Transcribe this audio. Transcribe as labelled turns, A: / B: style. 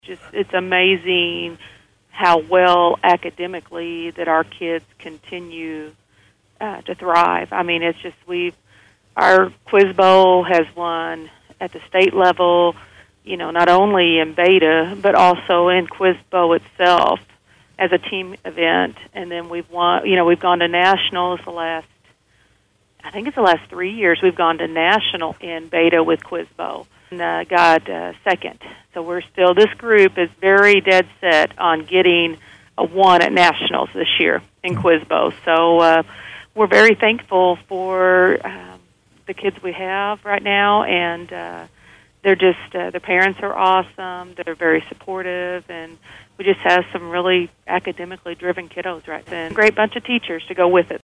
A: Just it's amazing how well academically that our kids continue to thrive. I mean, it's just our Quiz Bowl has won at the state level, not only in Beta, but also in Quiz Bowl itself as a team event. And then we've won, we've gone to nationals the last 3 years. We've gone to national in Beta with Quiz Bowl and got second. So this group is very dead set on getting a 1 at nationals this year in Quiz Bowl. So we're very thankful for the kids we have right now, and they're just, their parents are awesome. They're very supportive, and we just have some really academically driven kiddos right then. Great bunch of teachers to go with it.